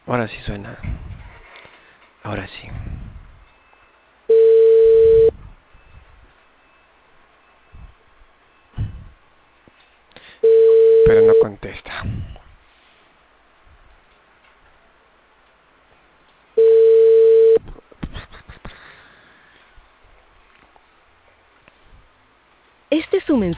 Ahora sí suena. Ahora sí. Pero no contesta. Este es su mensaje.